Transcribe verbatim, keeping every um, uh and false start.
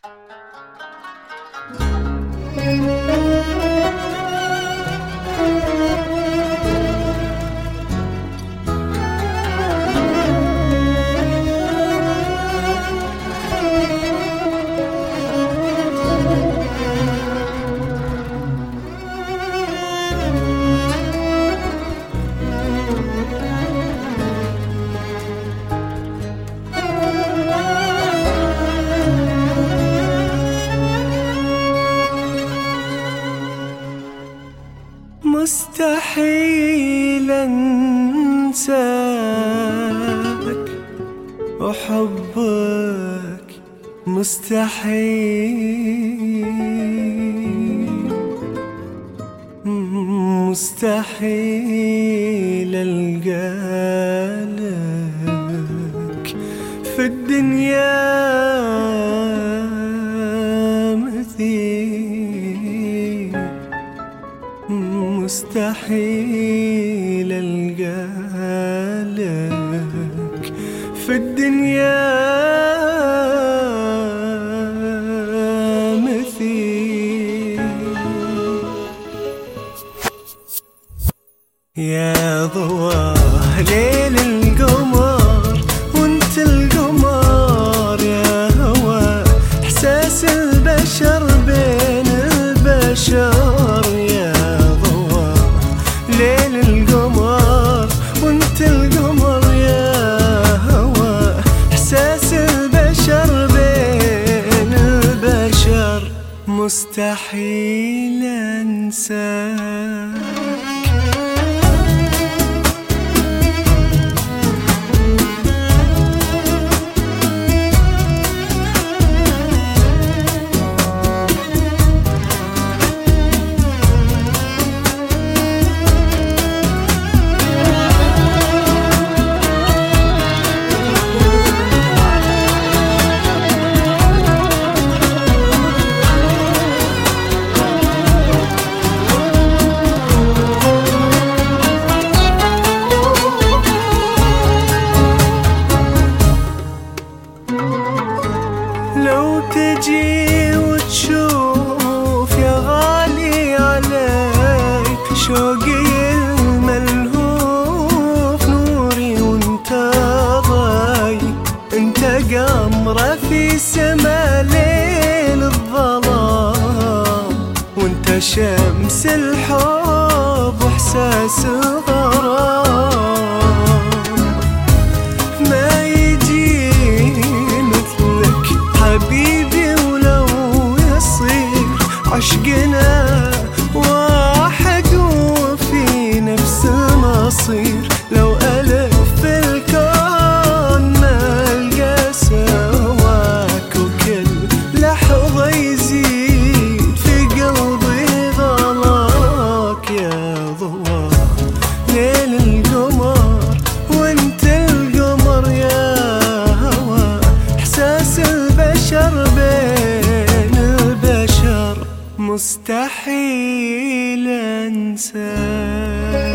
مستحيل أنساك وحبك مستحيل، مستحيل ألقالك في الدنيا مثيل، مستحيل ألقالك في الدنيا مثيل. يا ضواه ليل القمر وانت القمر، يا هوى احساس البشر بين البشر، يا ضواه ليل القمر وانت القمر، يا هوى احساس البشر بين البشر، مستحيل انساك. لو تجي وتشوف يا غالي علي شوقي الملهوف، نوري وانت ضاي، انت قمرة في سما ليل الظلام، وانت شمس الحب واحساس الغرام، ما يجي مثلك حبيبي ولو يصير عشقنا واحد وفي نفس المصير، لو ألف في الكون ما ألقى سواك، وكل لحظة يزيد في قلبي غلاك، يا ضواه ليل القمر وانت القمر، يا هوى احساس البشر بين البشر، مستحيل انساك.